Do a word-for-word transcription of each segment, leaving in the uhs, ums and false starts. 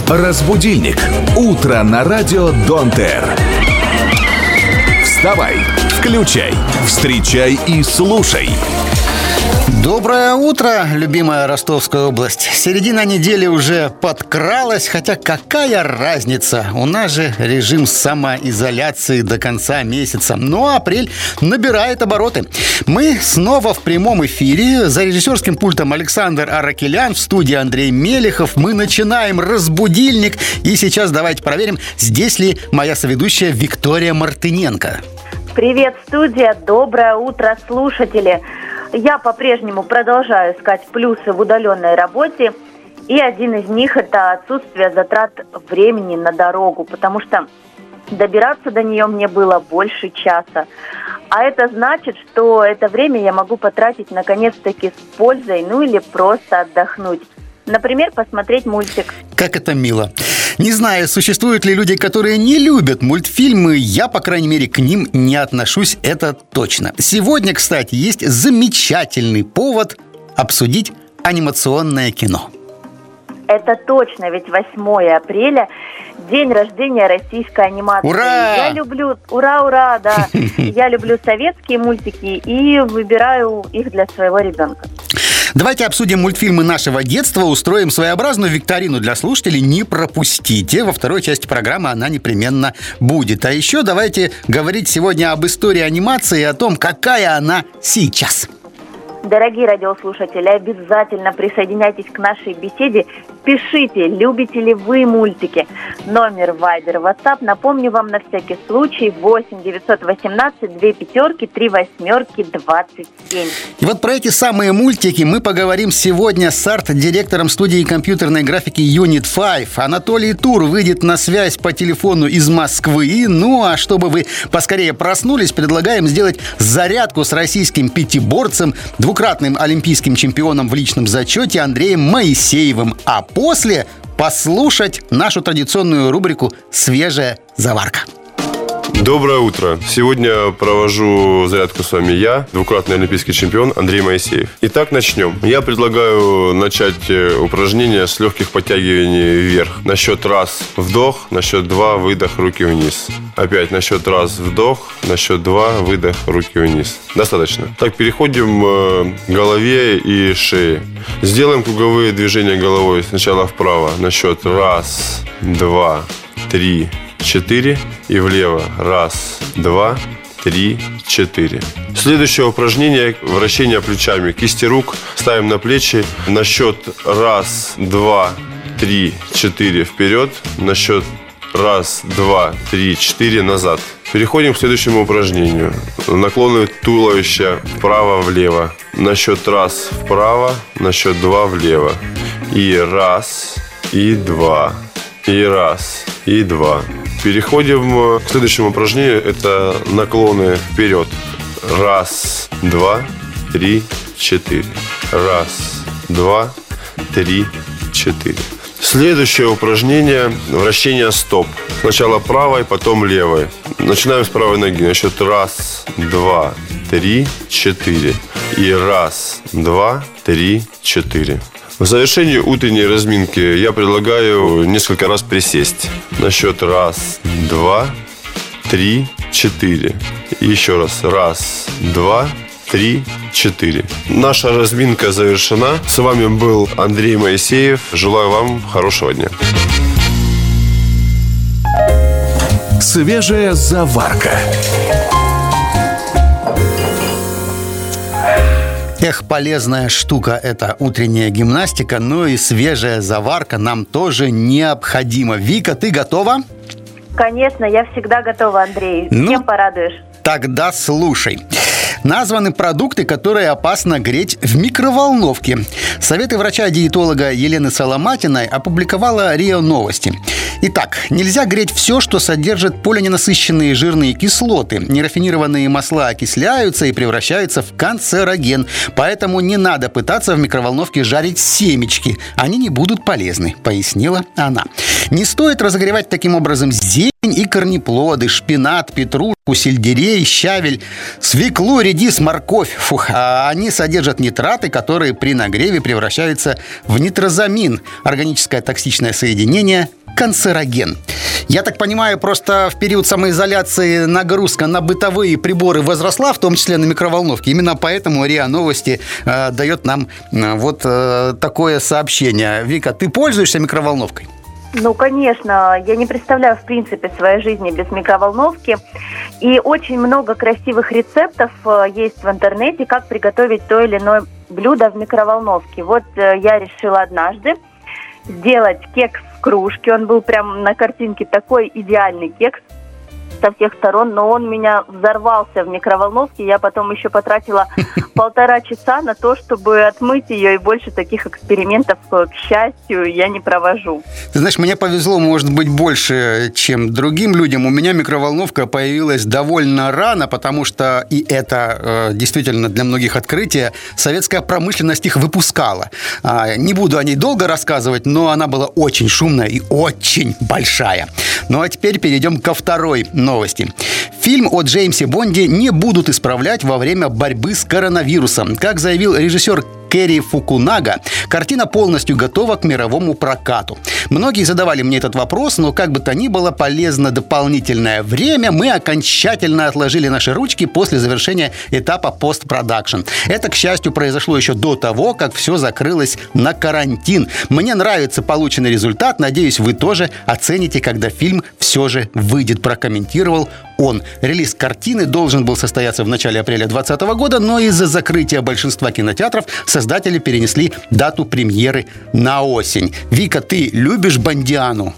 Разбудильник. Утро на радио Дон-Тер. Вставай, включай, встречай и слушай. Доброе утро, любимая Ростовская область. Середина недели уже подкралась, хотя какая разница? У нас же режим самоизоляции до конца месяца. Но апрель набирает обороты. Мы снова в прямом эфире. За режиссерским пультом Александр Аракелян, в студии Андрей Мелехов. Мы начинаем разбудильник. И сейчас давайте проверим, здесь ли моя соведущая Виктория Мартыненко. Привет, студия. Доброе утро, слушатели. Я по-прежнему продолжаю искать плюсы в удаленной работе. И один из них – это отсутствие затрат времени на дорогу, потому что добираться до нее мне было больше часа. А это значит, что это время я могу потратить наконец-таки с пользой, ну или просто отдохнуть. Например, посмотреть мультик. Как это мило. Не знаю, существуют ли люди, которые не любят мультфильмы. Я, по крайней мере, к ним не отношусь, это точно. Сегодня, кстати, есть замечательный повод обсудить анимационное кино. Это точно, ведь восьмое апреля – день рождения российской анимации. Ура! Я люблю, ура, ура, да. Я люблю советские мультики и выбираю их для своего ребенка. Давайте обсудим мультфильмы нашего детства, устроим своеобразную викторину для слушателей. Не пропустите. Во второй части программы она непременно будет. А еще давайте говорить сегодня об истории анимации и о том, какая она сейчас. Дорогие радиослушатели, обязательно присоединяйтесь к нашей беседе. Пишите, любите ли вы мультики. Номер Вайбер, WhatsApp, напомню вам на всякий случай, восемь девятьсот восемнадцать две пятерки три восьмерки двадцать семь. И вот про эти самые мультики мы поговорим сегодня с арт-директором студии компьютерной графики Юнит пять. Анатолий Тур выйдет на связь по телефону из Москвы. Ну а чтобы вы поскорее проснулись, предлагаем сделать зарядку с российским пятиборцем, двукратным олимпийским чемпионом в личном зачете Андреем Моисеевым. А после послушать нашу традиционную рубрику «Свежая заварка». Доброе утро. Сегодня провожу зарядку с вами я, двукратный олимпийский чемпион Андрей Моисеев. Итак, начнем. Я предлагаю начать упражнение с легких подтягиваний вверх. На счет раз вдох, на счет два выдох, руки вниз. Опять на счет раз вдох, на счет два выдох, руки вниз. Достаточно. Так, переходим к голове и шее. Сделаем круговые движения головой. Сначала вправо. На счет раз, два, три, четыре и влево. Раз, два, три, четыре. Следующее упражнение – вращение плечами. Кисти рук ставим на плечи. На счет раз, два, три, четыре вперед. На счет раз, два, три, четыре назад. Переходим к следующему упражнению. Наклоны туловища вправо-влево. На счет раз вправо, на счет два влево. И раз, и два, и раз, и два. Переходим к следующему упражнению. Это наклоны вперед. Раз, два, три, четыре. Раз, два, три, четыре. Следующее упражнение – вращение стоп. Сначала правой, потом левой. Начинаем с правой ноги. На счет раз, два, три, четыре. И раз, два, три, четыре. В завершении утренней разминки я предлагаю несколько раз присесть. На счет раз, два, три, четыре. И еще раз. Раз, два, три, четыре. Наша разминка завершена. С вами был Андрей Моисеев. Желаю вам хорошего дня. Свежая заварка. Эх, полезная штука эта утренняя гимнастика, но и свежая заварка нам тоже необходима. Вика, ты готова? Конечно, я всегда готова, Андрей. Ну, Чем порадуешь? Тогда слушай. Названы продукты, которые опасно греть в микроволновке. Советы врача-диетолога Елены Соломатиной опубликовала РИА Новости. Итак, нельзя греть все, что содержит полиненасыщенные жирные кислоты. Нерафинированные масла окисляются и превращаются в канцероген. Поэтому не надо пытаться в микроволновке жарить семечки. Они не будут полезны, пояснила она. Не стоит разогревать таким образом зелень и корнеплоды, шпинат, петрушку, сельдерей, щавель, свеклу, редис, морковь. Фух, а они содержат нитраты, которые при нагреве превращаются в нитрозамин, органическое токсичное соединение канцероген. Я так понимаю, просто в период самоизоляции нагрузка на бытовые приборы возросла, в том числе на микроволновки. Именно поэтому РИА Новости э, дает нам э, вот э, такое сообщение. Вика, ты пользуешься микроволновкой? Ну, конечно, я не представляю, в принципе, своей жизни без микроволновки. И очень много красивых рецептов есть в интернете, как приготовить то или иное блюдо в микроволновке. Вот я решила однажды сделать кекс в кружке. Он был прям на картинке такой идеальный кекс со всех сторон, но он меня взорвался в микроволновке. Я потом еще потратила полтора часа на то, чтобы отмыть ее, и больше таких экспериментов, к счастью, я не провожу. Ты знаешь, мне повезло, может быть, больше, чем другим людям. У меня микроволновка появилась довольно рано, потому что, и это э, действительно для многих открытие, советская промышленность их выпускала. А, не буду о ней долго рассказывать, но она была очень шумная и очень большая. Ну а теперь перейдем ко второй новости. Фильм о Джеймсе Бонде не будут исправлять во время борьбы с коронавирусом. Как заявил режиссер Кэри Фукунага, картина полностью готова к мировому прокату. Многие задавали мне этот вопрос, но как бы то ни было, полезно дополнительное время. Мы окончательно отложили наши ручки после завершения этапа постпродакшн. Это, к счастью, произошло еще до того, как все закрылось на карантин. Мне нравится полученный результат. Надеюсь, вы тоже оцените, когда фильм все же выйдет, прокомментировал он. Релиз картины должен был состояться в начале апреля двадцатого года, но из-за закрытия большинства кинотеатров создатели перенесли дату премьеры на осень. Вика, ты любишь Бондиану?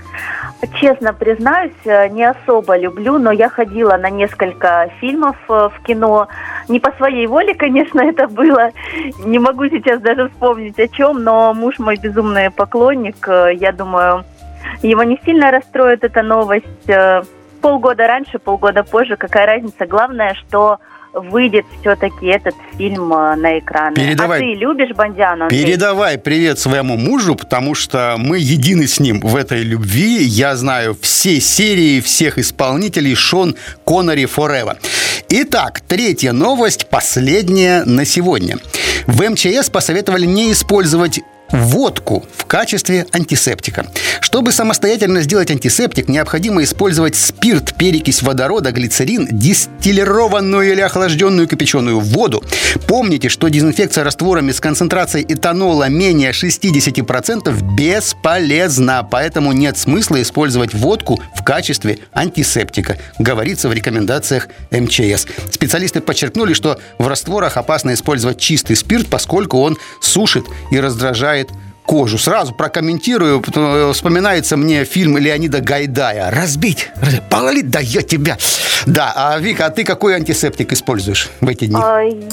Честно признаюсь, не особо люблю, но я ходила на несколько фильмов в кино. Не по своей воле, конечно, это было. Не могу сейчас даже вспомнить о чем, но муж мой безумный поклонник. Я думаю, его не сильно расстроит эта новость. Полгода раньше, полгода позже, какая разница? Главное, что выйдет все-таки этот фильм на экраны. Передавай, а ты любишь Бондиану, Андрей? Передавай привет своему мужу, потому что мы едины с ним в этой любви. Я знаю все серии, всех исполнителей. Шон Коннери Forever. Итак, третья новость, последняя на сегодня. В эм че эс посоветовали не использовать водку в качестве антисептика. Чтобы самостоятельно сделать антисептик, необходимо использовать спирт, перекись водорода, глицерин, дистиллированную или охлажденную кипяченую воду. Помните, что дезинфекция растворами с концентрацией этанола менее шестьдесят процентов бесполезна, поэтому нет смысла использовать водку в качестве антисептика, говорится в рекомендациях эм че эс. Специалисты подчеркнули, что в растворах опасно использовать чистый спирт, поскольку он сушит и раздражает кожу. Сразу прокомментирую, вспоминается мне фильм Леонида Гайдая «Разбить, пололить, да я тебя». Да, а Вика, а ты какой антисептик используешь в эти дни?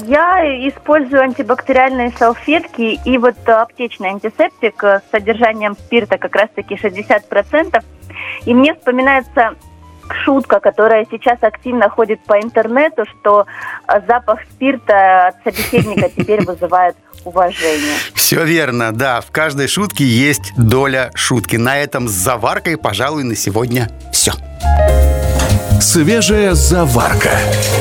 Я использую антибактериальные салфетки и вот аптечный антисептик с содержанием спирта как раз-таки шестьдесят процентов. И мне вспоминается шутка, которая сейчас активно ходит по интернету, что запах спирта от собеседника теперь вызывает уважение. Все верно, да. В каждой шутке есть доля шутки. На этом с заваркой, пожалуй, на сегодня все. Свежая заварка.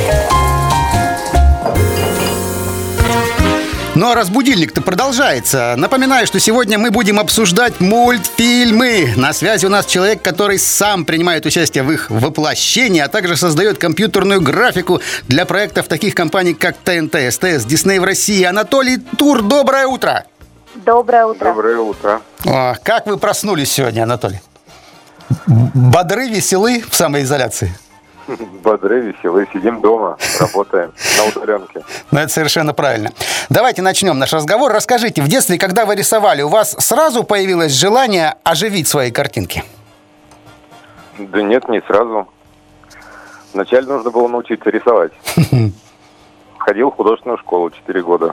Ну а раз будильник-то продолжается, напоминаю, что сегодня мы будем обсуждать мультфильмы. На связи у нас человек, который сам принимает участие в их воплощении, а также создает компьютерную графику для проектов таких компаний, как тэ эн тэ, эс тэ эс, Дисней в России. Анатолий Тур, доброе утро! Доброе утро. Доброе утро. О, как вы проснулись сегодня, Анатолий? Бодры, веселы в самоизоляции? Бодры, веселые, сидим дома, работаем на удаленке. Ну, это совершенно правильно. Давайте начнем наш разговор. Расскажите, в детстве, когда вы рисовали, у вас сразу появилось желание оживить свои картинки? Да нет, не сразу. Вначале нужно было научиться рисовать. Ходил в художественную школу четыре года.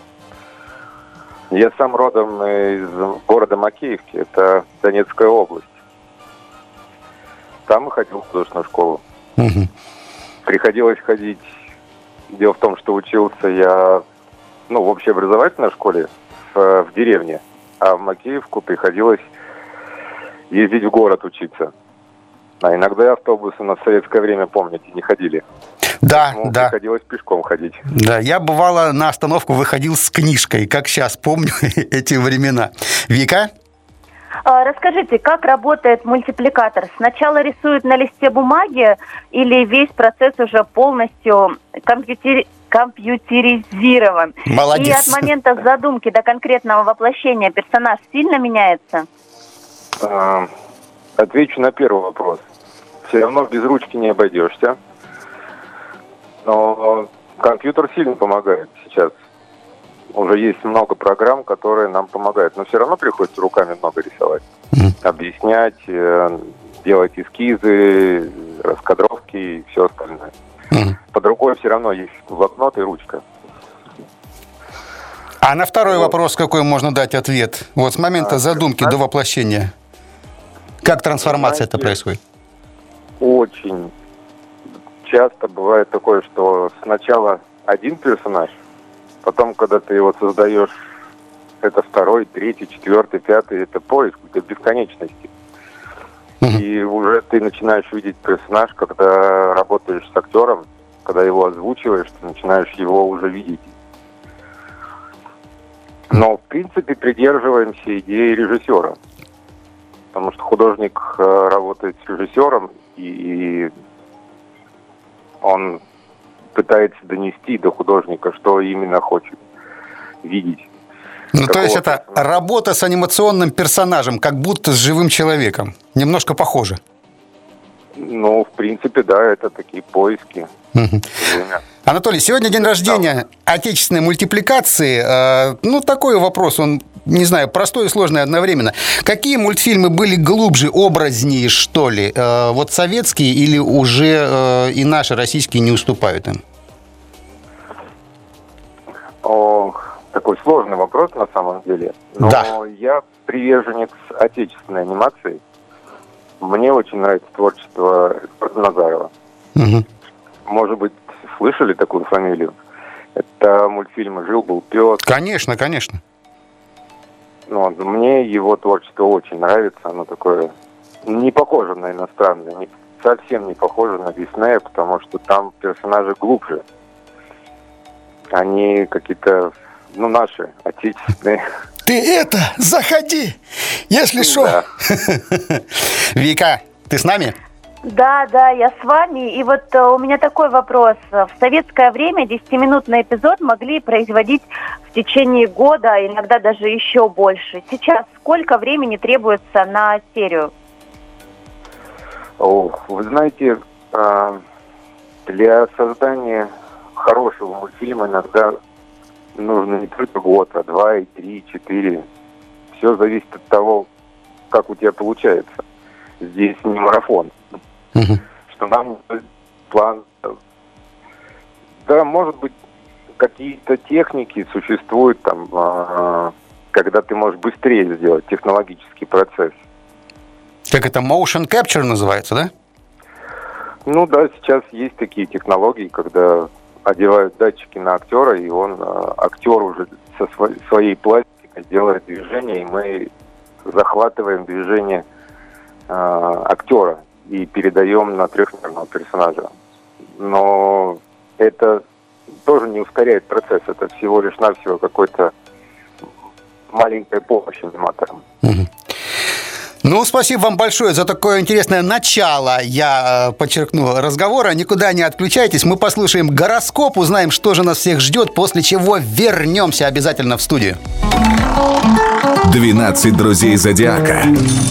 Я сам родом из города Макеевки, это Донецкая область. Там и ходил в художественную школу. Угу. Приходилось ходить. Дело в том, что учился я, ну, в общеобразовательной школе в, в деревне, а в Макеевку приходилось ездить в город учиться. А иногда автобусы на советское время, помните, не ходили. Да, Поэтому да. приходилось пешком ходить. Да, я бывало на остановку выходил с книжкой, как сейчас помню эти времена. Вика? А, расскажите, как работает мультипликатор? Сначала рисуют на листе бумаги или весь процесс уже полностью компьютер... компьютеризирован? Молодец. И от момента задумки до конкретного воплощения персонаж сильно меняется? А, отвечу на первый вопрос. Все равно без ручки не обойдешься. Но компьютер сильно помогает сейчас. Уже есть много программ, которые нам помогают. Но все равно приходится руками много рисовать. Mm. Объяснять, делать эскизы, раскадровки и все остальное. Mm. Под рукой все равно есть блокнот и ручка. А на второй вот. вопрос какой можно дать ответ? Вот с момента а, задумки а... до воплощения. Как трансформация это происходит? Очень часто бывает такое, что сначала один персонаж, потом, когда ты его создаешь, это второй, третий, четвертый, пятый, это поиск, это бесконечности. Mm-hmm. И уже ты начинаешь видеть персонаж, когда работаешь с актером, когда его озвучиваешь, ты начинаешь его уже видеть. Но, в принципе, придерживаемся идеи режиссера. Потому что художник работает с режиссером, и он пытается донести до художника, что именно хочет видеть. Ну, то есть это работа с анимационным персонажем, как будто с живым человеком. Немножко похоже. Ну, в принципе, да, это такие поиски. Угу. Анатолий, сегодня день рождения да. отечественной мультипликации. Ну, такой вопрос, он, не знаю, простой и сложный одновременно. Какие мультфильмы были глубже, образнее, что ли? Вот советские или уже и наши российские не уступают им? О, такой сложный вопрос на самом деле. Но да. я приверженец отечественной анимации. Мне очень нравится творчество Назарова. Угу. Может быть, слышали такую фамилию? Это мультфильм «Жил-был пес». Конечно, конечно. Ну, мне его творчество очень нравится. Оно такое не похоже на иностранное, не, совсем не похоже на Диснея, потому что там персонажи глубже. Они какие-то, ну, наши, отечественные. Ты это, заходи, если что. Да. Вика, ты с нами? Да, да, я с вами. И вот у меня такой вопрос. В советское время десятиминутный эпизод могли производить в течение года, иногда даже еще больше. Сейчас сколько времени требуется на серию? О, вы знаете, для создания хорошего мультфильма иногда нужно не только год, а два, и три, и четыре. Все зависит от того, как у тебя получается. Здесь не марафон. Uh-huh. Что нам план... Да, может быть, какие-то техники существуют, там, когда ты можешь быстрее сделать технологический процесс. Как это, motion capture называется, да? Ну да, сейчас есть такие технологии, когда одевают датчики на актера, и он, актер уже со своей пластикой делает движение, и мы захватываем движение э, актера и передаем на трехмерного персонажа. Но это тоже не ускоряет процесс, это всего лишь навсего какой-то маленькая помощь аниматорам. Угу. Ну, спасибо вам большое за такое интересное начало, я э, подчеркну, разговора. Никуда не отключайтесь, мы послушаем гороскоп, узнаем, что же нас всех ждет, после чего вернемся обязательно в студию. двенадцать друзей Зодиака.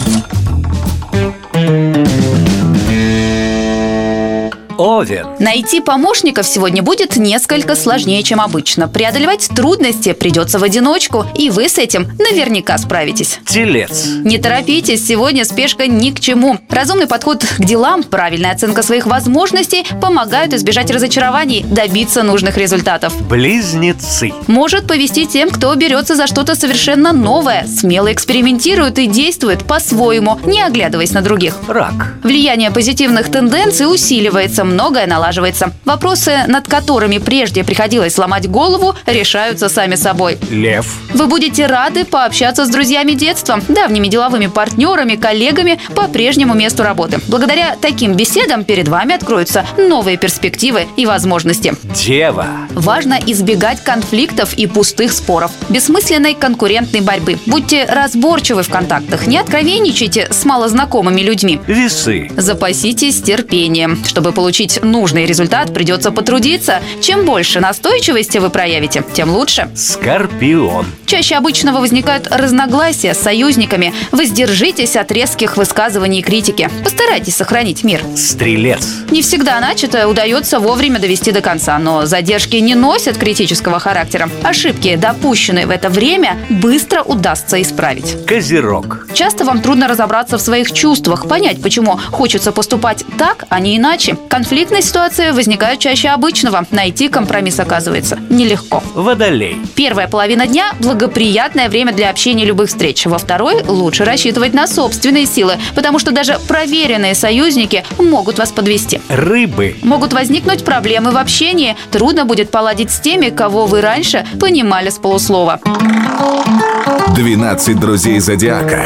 Овен. Найти помощников сегодня будет несколько сложнее, чем обычно. Преодолевать трудности придется в одиночку, и вы с этим наверняка справитесь. Телец. Не торопитесь, сегодня спешка ни к чему. Разумный подход к делам, правильная оценка своих возможностей помогают избежать разочарований, добиться нужных результатов. Близнецы. Может повести тем, кто берется за что-то совершенно новое, смело экспериментирует и действует по-своему, не оглядываясь на других. Рак. Влияние позитивных тенденций усиливается. многое налаживается. Вопросы, над которыми прежде приходилось ломать голову, решаются сами собой. Лев. Вы будете рады пообщаться с друзьями детства, давними деловыми партнерами, коллегами по прежнему месту работы. Благодаря таким беседам перед вами откроются новые перспективы и возможности. Дева. Важно избегать конфликтов и пустых споров, бессмысленной конкурентной борьбы. Будьте разборчивы в контактах, не откровенничайте с малознакомыми людьми. Весы. Запаситесь терпением. Чтобы получить нужный результат, придется потрудиться. Чем больше настойчивости вы проявите, тем лучше. Скорпион. Чаще обычного возникают разногласия с союзниками. Воздержитесь от резких высказываний и критики. Постарайтесь сохранить мир. Стрелец. Не всегда начатое удается вовремя довести до конца, но задержки не носят критического характера. Ошибки, допущенные в это время, быстро удастся исправить. Козерог. Часто вам трудно разобраться в своих чувствах, понять, почему хочется поступать так, а не иначе. Конфликтные ситуации возникают чаще обычного. Найти компромисс оказывается нелегко. Водолей. Первая половина дня – благоприятное время для общения и любых встреч. Во второй лучше рассчитывать на собственные силы, потому что даже проверенные союзники могут вас подвести. Рыбы. Могут возникнуть проблемы в общении. Трудно будет поладить с теми, кого вы раньше понимали с полуслова. двенадцать друзей зодиака.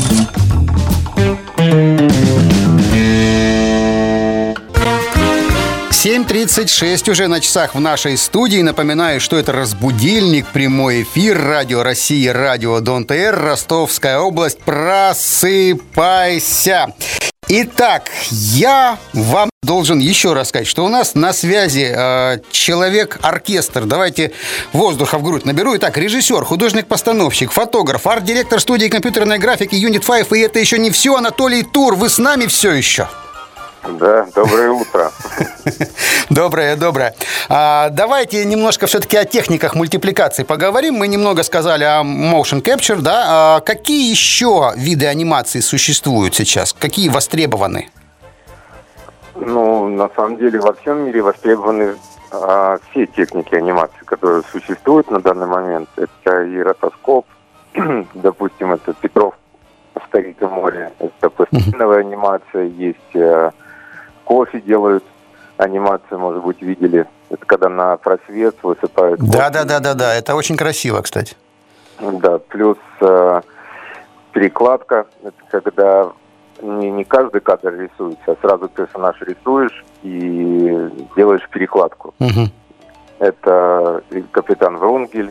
семь тридцать шесть уже на часах в нашей студии. Напоминаю, что это «Разбудильник», прямой эфир, радио России, радио Дон Тэ Эр, Ростовская область. Просыпайся! Итак, я вам должен еще раз сказать, что у нас на связи э, человек-оркестр. Давайте воздуха в грудь наберу. Итак, режиссер, художник-постановщик, фотограф, арт-директор студии компьютерной графики Юнит пять. И это еще не все. Анатолий Тур, вы с нами все еще? Да, доброе утро. Доброе, доброе. А, давайте немножко все-таки о техниках мультипликации поговорим. Мы немного сказали о motion capture, да? А какие еще виды анимации существуют сейчас? Какие востребованы? Ну, на самом деле, во всем мире востребованы а, все техники анимации, которые существуют на данный момент. Это и ротоскоп, допустим, это Петров в Стариком море, это пластилиновая анимация, есть а, кофе делают, анимацию, может быть, видели. Это когда на просвет высыпают кофе. Да, да, да, да, да. Это очень красиво, кстати. Да, плюс а, перекладка, это когда не, не каждый кадр рисуется, а сразу персонаж рисуешь и делаешь перекладку. Угу. Это Капитан Врунгель.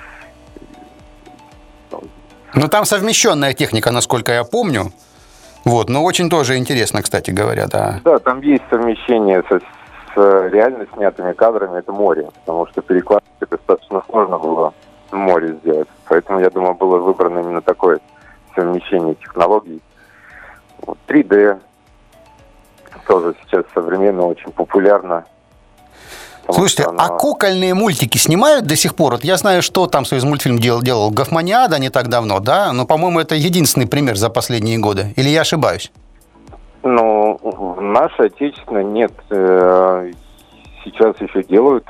Ну, там совмещенная техника, насколько я помню. Вот, но очень тоже интересно, кстати говоря, да. Да, там есть совмещение со, с реально снятыми кадрами, это море, потому что перекладку достаточно сложно было в море сделать. Поэтому, я думаю, было выбрано именно такое совмещение технологий. Вот, три дэ тоже сейчас современно очень популярно. Слушайте, она... а кукольные мультики снимают до сих пор? Вот я знаю, что там Союзмультфильм делал, делал Гофманиада не так давно, да? Но, по-моему, это единственный пример за последние годы. Или я ошибаюсь? Ну, наши отечественные нет. Сейчас еще делают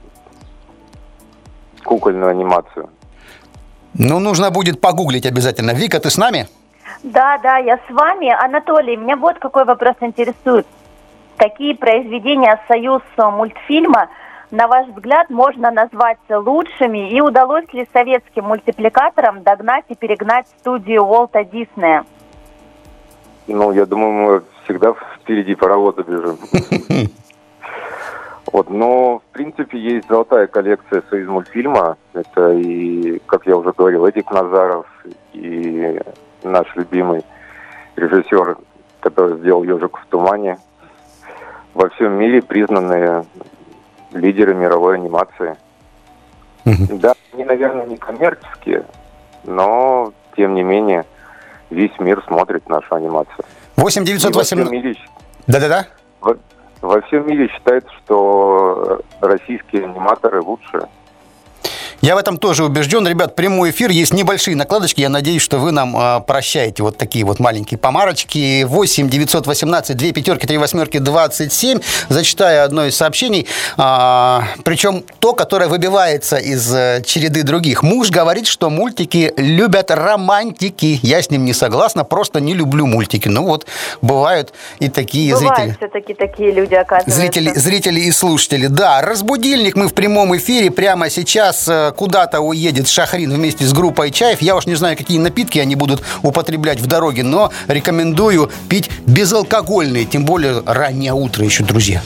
кукольную анимацию. Ну, нужно будет погуглить обязательно. Вика, ты с нами? Да, да, я с вами. Анатолий, меня вот какой вопрос интересует. Какие произведения «Союз мультфильма», на ваш взгляд, можно назвать лучшими? И удалось ли советским мультипликаторам догнать и перегнать студию Уолта Диснея? Ну, я думаю, мы всегда впереди паровоза бежим. Вот, но, в принципе, есть золотая коллекция «Союзмультфильма». Это и, как я уже говорил, Эдик Назаров, и наш любимый режиссер, который сделал «Ежик в тумане». Во всем мире признанные лидеры мировой анимации. Mm-hmm. Да, они, наверное, не коммерческие, но, тем не менее, весь мир смотрит нашу анимацию. восемь девятьсот восемнадцать... Мире... Да-да-да. Во... во всем мире считается, что российские аниматоры лучшие. Я в этом тоже убежден. Ребят, прямой эфир, есть небольшие накладочки. Я надеюсь, что вы нам э, прощаете вот такие вот маленькие помарочки. восемь девятьсот восемнадцать две пятерки три восьмерки двадцать семь. Зачитаю одно из сообщений. А, причем то, которое выбивается из э, череды других. Муж говорит, что мультики любят романтики. Я с ним не согласна, просто не люблю мультики. Ну вот, бывают и такие Бывают зрители. все-таки такие люди, оказывается. Зрители, зрители и слушатели. Да, разбудильник мы в прямом эфире прямо сейчас э, куда-то уедет Шахрин вместе с группой Чаев. Я уж не знаю, какие напитки они будут употреблять в дороге, но рекомендую пить безалкогольные, тем более раннее утро еще, друзья.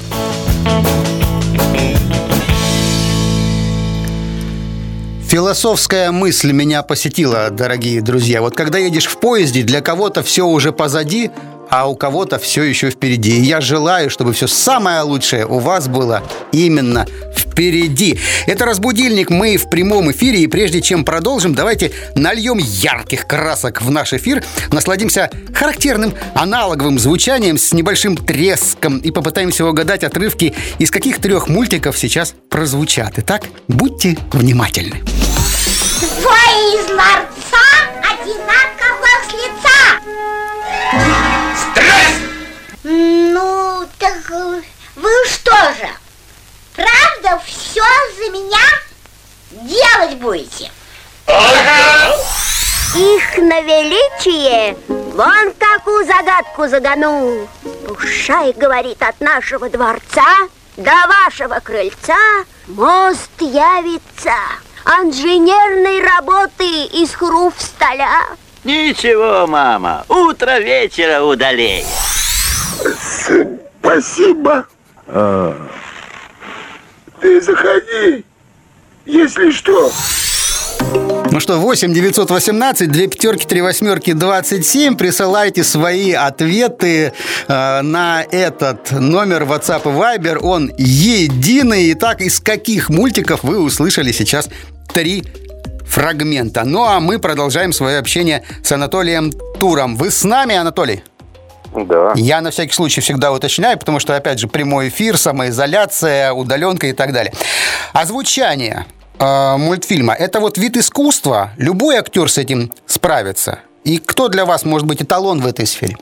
Философская мысль меня посетила, дорогие друзья. Вот когда едешь в поезде, для кого-то все уже позади, а у кого-то все еще впереди. И я желаю, чтобы все самое лучшее у вас было именно впереди. Это «Разбудильник». Мы в прямом эфире. И прежде чем продолжим, давайте нальем ярких красок в наш эфир, насладимся характерным аналоговым звучанием с небольшим треском и попытаемся угадать отрывки, из каких трех мультиков сейчас прозвучат. Итак, будьте внимательны. Двое из ларца одинаковых с лица. Стресс! Ну, так вы что же, правда все за меня делать будете? Ага. Их на величие вон какую загадку заганул. Пушай, говорит, от нашего дворца до вашего крыльца мост явится инженерной работы из хрусталя. Ничего, мама, утро вечера удалее. Спасибо. А. Ты заходи, если что. Ну что, восемь девятьсот восемнадцать две пятерки три восьмерки двадцать семь. Присылайте свои ответы э, на этот номер WhatsApp и Viber. Он единый. Итак, из каких мультиков вы услышали сейчас три фрагмента? Ну, а мы продолжаем свое общение с Анатолием Туром. Вы с нами, Анатолий? Да. Я на всякий случай всегда уточняю, потому что, опять же, прямой эфир, самоизоляция, удаленка и так далее. Озвучание э, мультфильма – это вот вид искусства. Любой актер с этим справится. И кто для вас может быть эталон в этой сфере?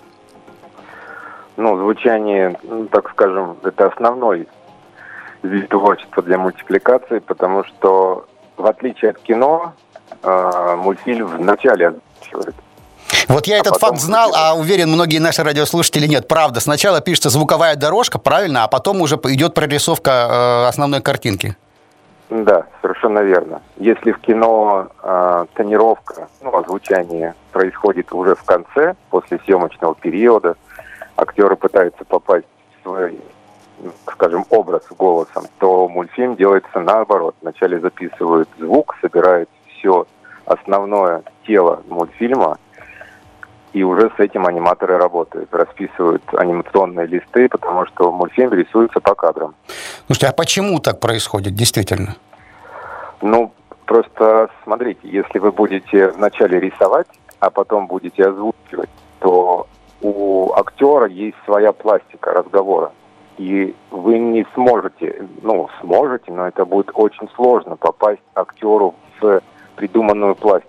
Ну, звучание, ну, так скажем, это основной вид творчества для мультипликации, потому что, в отличие от кино, э, мультфильм вначале озвучивает. Вот я а этот факт знал, а уверен, многие наши радиослушатели нет. Правда, сначала пишется звуковая дорожка, правильно, а потом уже идет прорисовка э, основной картинки. Да, совершенно верно. Если в кино э, тонировка, ну, озвучание происходит уже в конце, после съемочного периода, актеры пытаются попасть в свой, скажем, образ голосом, то мультфильм делается наоборот. Вначале записывают звук, собирают все основное тело мультфильма, и уже с этим аниматоры работают, расписывают анимационные листы, потому что мультфильм рисуется по кадрам. Слушайте, а почему так происходит, действительно? Ну, просто смотрите, если вы будете вначале рисовать, а потом будете озвучивать, то у актера есть своя пластика разговора. И вы не сможете, ну, сможете, но это будет очень сложно попасть актеру в придуманную пластику.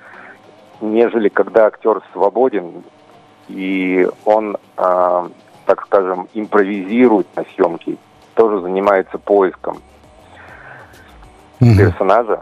Нежели когда актер свободен, и он, э, так скажем, импровизирует на съемке, тоже занимается поиском mm-hmm. персонажа.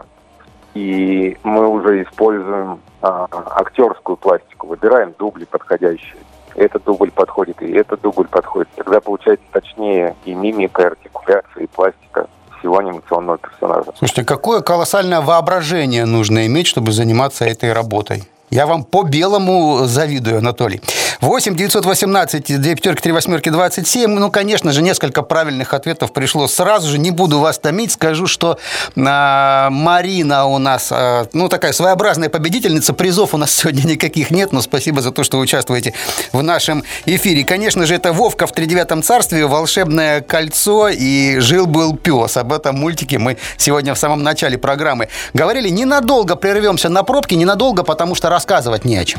И мы уже используем э, актерскую пластику, выбираем дубли подходящие. Этот дубль подходит, и этот дубль подходит. Тогда получается точнее и мимика, и артикуляция, и пластика всего анимационного персонажа. Слушайте, какое колоссальное воображение нужно иметь, чтобы заниматься этой работой. Я вам по-белому завидую, Анатолий. восемь девятьсот восемнадцать две пятерки три восьмерки двадцать семь. Ну, конечно же, несколько правильных ответов пришло сразу же. Не буду вас томить. Скажу, что а, Марина у нас, а, ну, такая своеобразная победительница. Призов у нас сегодня никаких нет, но спасибо за то, что вы участвуете в нашем эфире. Конечно же, это Вовка в тридевятом царстве, волшебное кольцо и жил-был пес. Об этом мультике мы сегодня в самом начале программы говорили. Ненадолго прервемся на пробки, ненадолго, потому что рассказывать не о чем.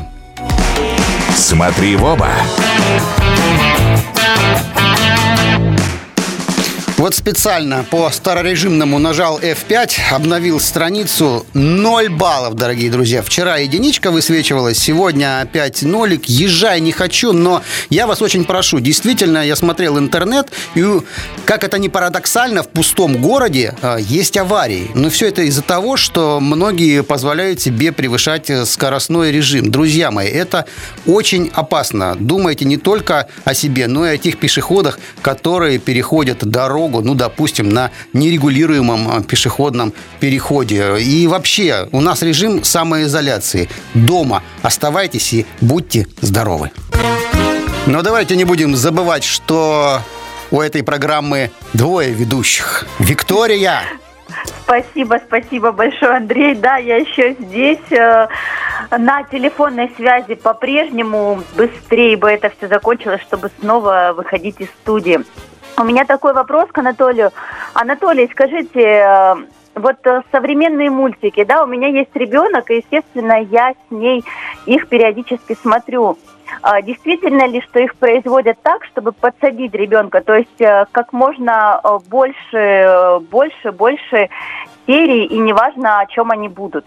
С Смотри в оба. Вот специально по старорежимному нажал эф пять, обновил страницу. Ноль баллов, дорогие друзья. Вчера единичка высвечивалась, сегодня опять нолик. Езжай не хочу, но я вас очень прошу. Действительно, я смотрел интернет, и, как это ни парадоксально, в пустом городе э, есть аварии. Но все это из-за того, что многие позволяют себе превышать скоростной режим. Друзья мои, это очень опасно. Думайте не только о себе, но и о тех пешеходах, которые переходят дорогу, ну, допустим, на нерегулируемом пешеходном переходе. И вообще, у нас режим самоизоляции. Дома оставайтесь и будьте здоровы. Но давайте не будем забывать, что у этой программы двое ведущих. Виктория! Спасибо, спасибо большое, Андрей. Да, я еще здесь. На телефонной связи по-прежнему. Быстрее бы это все закончилось, чтобы снова выходить из студии. У меня такой вопрос к Анатолию. Анатолий, скажите, вот современные мультики, да, у меня есть ребенок, и, естественно, я с ней их периодически смотрю. Действительно ли, что их производят так, чтобы подсадить ребенка? То есть как можно больше, больше, больше серий, и неважно, о чем они будут?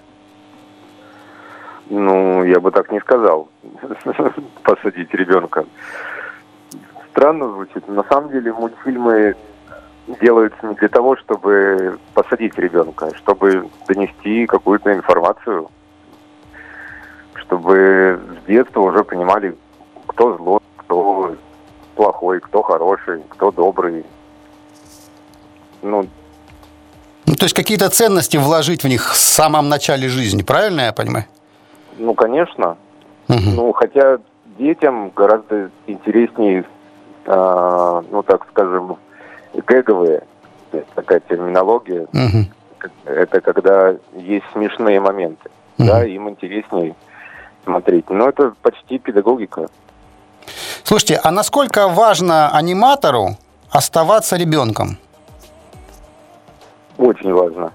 Ну, я бы так не сказал. Посадить ребенка. Странно звучит. На самом деле мультфильмы делаются не для того, чтобы посадить ребенка, а чтобы донести какую-то информацию, чтобы с детства уже понимали, кто злой, кто плохой, кто хороший, кто добрый. Ну, ну то есть какие-то ценности вложить в них в самом начале жизни, правильно я понимаю? Ну, конечно. Угу. Ну, хотя детям гораздо интереснее, э, ну, так скажем, гэговые, такая терминология. Угу. Это когда есть смешные моменты. Угу. Да, им интереснее смотреть. Но это почти педагогика. Слушайте, а насколько важно аниматору оставаться ребенком? Очень важно.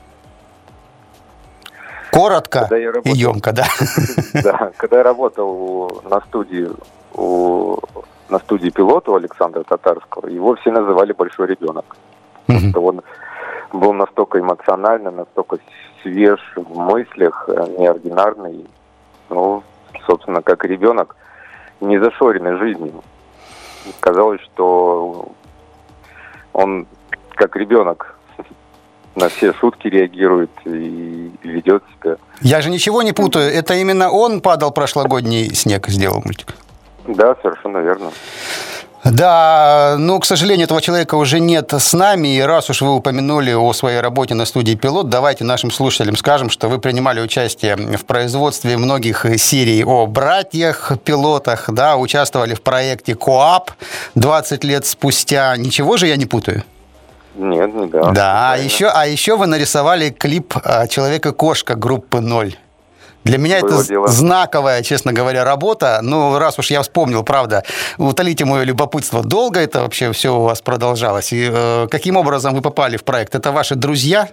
Коротко работал, и емко, да? Да, когда я работал на студии, у, на студии пилота у Александра Татарского, его все называли «большой ребенок». Mm-hmm. Потому что он был настолько эмоционально, настолько свеж в мыслях, неординарный, ну, собственно, как ребенок, не зашоренный жизнью. Казалось, что он как ребенок на все шутки реагирует и ведет себя. Я же ничего не путаю. Это именно он падал прошлогодний снег, сделал мультик? Да, совершенно верно. Да, но, к сожалению, этого человека уже нет с нами. И раз уж вы упомянули о своей работе на студии «Пилот», давайте нашим слушателям скажем, что вы принимали участие в производстве многих серий о братьях-пилотах, да, участвовали в проекте «Коап» двадцать лет спустя. Ничего же я не путаю? Нет, не да. Да, а еще, а еще вы нарисовали клип «Человек-и-кошка» группы «Ноль». Для меня Было это дело. знаковая, честно говоря, работа. Ну, раз уж я вспомнил, правда, утолите мое любопытство. Долго это вообще все у вас продолжалось? И э, каким образом вы попали в проект? Это ваши друзья?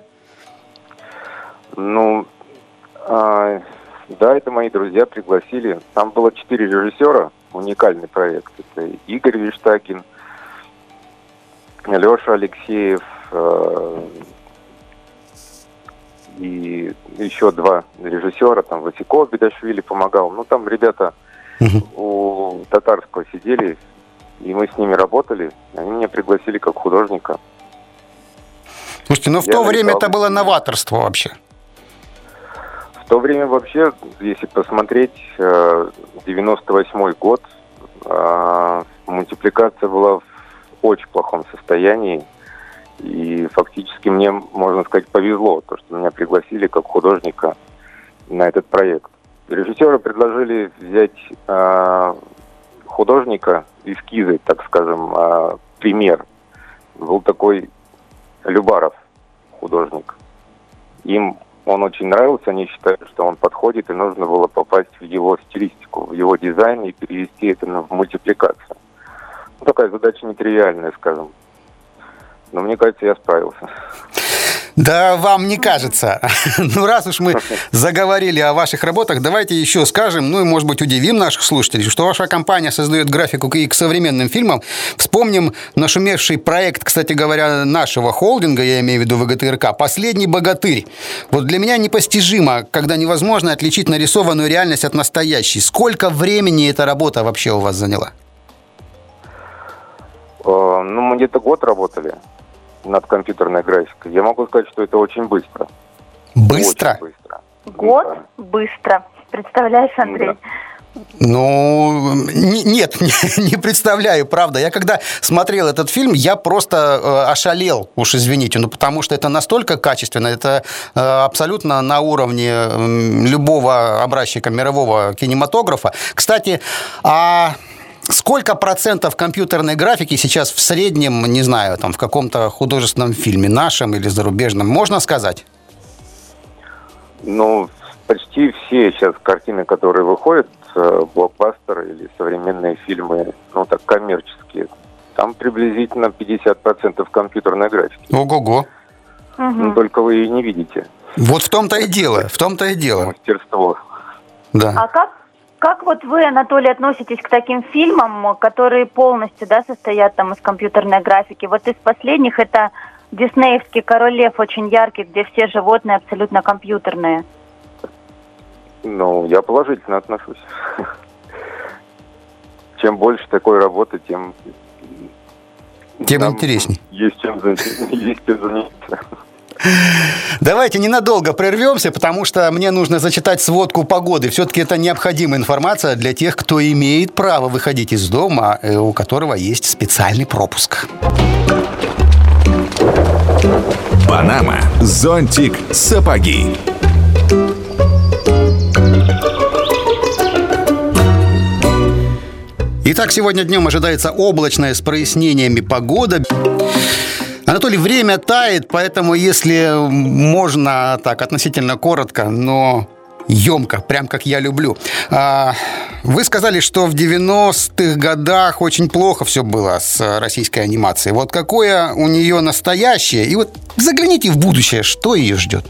Ну, э, да, это мои друзья пригласили. Там было четыре режиссера, уникальный проект. Это Игорь Виштагин, Леша Алексеев э, и еще два режиссера, там Васико Бедашвили помогал. Ну, там ребята uh-huh. у Татарского сидели, и мы с ними работали. Они меня пригласили как художника. Слушайте, ну в Я то время это было новаторство вообще. В то время вообще, если посмотреть, девяносто восьмой год, мультипликация была в очень плохом состоянии. И фактически мне, можно сказать, повезло, то, что меня пригласили как художника на этот проект. Режиссеры предложили взять э, художника, эскизы, так скажем, э, пример. Был такой Любаров, художник. Им он очень нравился, они считают, что он подходит, и нужно было попасть в его стилистику, в его дизайн и перевести это в мультипликацию. Ну, такая задача нетривиальная, скажем. Но мне кажется, я справился. Да вам не кажется. Ну, раз уж мы заговорили о ваших работах, давайте еще скажем, ну и, может быть, удивим наших слушателей, что ваша компания создает графику и к современным фильмам. Вспомним нашумевший проект, кстати говоря, нашего холдинга, я имею в виду ВГТРК, «Последний богатырь». Вот для меня непостижимо, когда невозможно отличить нарисованную реальность от настоящей. Сколько времени эта работа вообще у вас заняла? Ну, мы где-то год работали над компьютерной графикой. Я могу сказать, что это очень быстро. Быстро? Очень быстро. Год Да. быстро. Представляешь, Андрей? Да. Ну, не, нет, не, не представляю, правда. Я когда смотрел этот фильм, я просто э, ошалел, уж извините, ну, потому что это настолько качественно, это э, абсолютно на уровне э, любого образчика мирового кинематографа. Кстати, а... сколько процентов компьютерной графики сейчас в среднем, не знаю, там в каком-то художественном фильме, нашем или зарубежном, можно сказать? Ну, почти все сейчас картины, которые выходят, блокбастеры или современные фильмы, ну так, коммерческие, там приблизительно пятьдесят процентов компьютерной графики. Ого-го. Угу. Но только вы ее не видите. Вот в том-то и дело, в том-то и дело. Мастерство. Да. А как, как вот вы, Анатолий, относитесь к таким фильмам, которые полностью, да, состоят там из компьютерной графики? Вот из последних это диснеевский «Король Лев», очень яркий, где все животные абсолютно компьютерные. Ну, я положительно отношусь. Чем больше такой работы, тем... Тем интересней. Есть чем заняться. Давайте ненадолго прервемся, потому что мне нужно зачитать сводку погоды. Все-таки это необходимая информация для тех, кто имеет право выходить из дома, у которого есть специальный пропуск. Панама, зонтик, сапоги. Итак, сегодня днем ожидается облачная с прояснениями погода. Анатолий, время тает, поэтому если можно так относительно коротко, но емко, прям как я люблю. Вы сказали, что в девяностых годах очень плохо все было с российской анимацией. Вот какое у нее настоящее? И вот загляните в будущее, что ее ждет?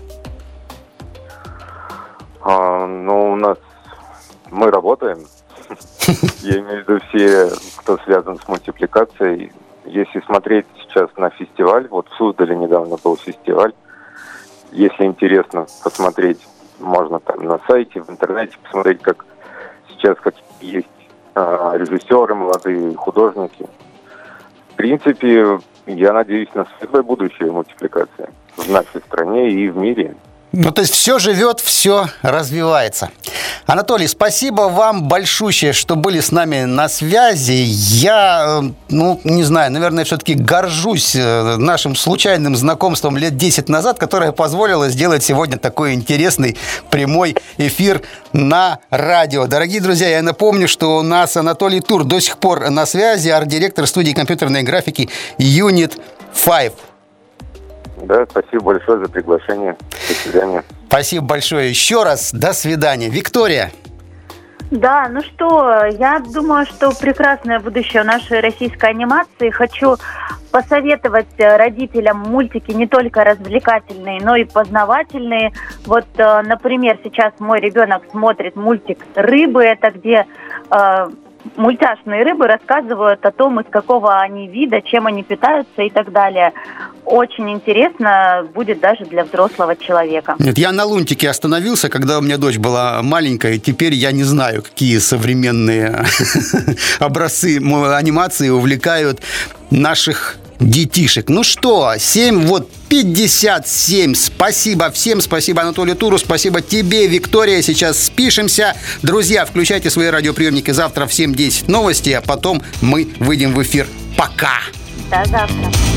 А, ну, у нас... Мы работаем. Я имею в виду все, кто связан с мультипликацией. Если смотреть сейчас на фестиваль, вот в Суздале недавно был фестиваль. Если интересно посмотреть, можно там на сайте, в интернете посмотреть, как сейчас какие есть а, режиссеры, молодые художники. В принципе, я надеюсь на светлое будущее мультипликации в нашей стране и в мире. Ну, то есть все живет, все развивается. Анатолий, спасибо вам большущее, что были с нами на связи. Я, ну, не знаю, наверное, все-таки горжусь нашим случайным знакомством лет десять назад, которое позволило сделать сегодня такой интересный прямой эфир на радио. Дорогие друзья, я напомню, что у нас Анатолий Тур до сих пор на связи, арт-директор студии компьютерной графики Юнит пять. Да, спасибо большое за приглашение. До свидания. Спасибо большое еще раз. До свидания. Виктория. Да, ну что, я думаю, что прекрасное будущее у нашей российской анимации. Хочу посоветовать родителям мультики не только развлекательные, но и познавательные. Вот, например, сейчас мой ребенок смотрит мультик «Рыбы». Это где... мультяшные рыбы рассказывают о том, из какого они вида, чем они питаются и так далее. Очень интересно будет даже для взрослого человека. Нет, я на лунтике остановился, когда у меня дочь была маленькая, и теперь я не знаю, какие современные образцы анимации увлекают наших детишек. Ну что, семь, вот пятьдесят семь. Спасибо всем, спасибо Анатолию Туру, спасибо тебе, Виктория. Сейчас спишемся. Друзья, включайте свои радиоприемники. Завтра в семь десять новости, а потом мы выйдем в эфир. Пока! До завтра.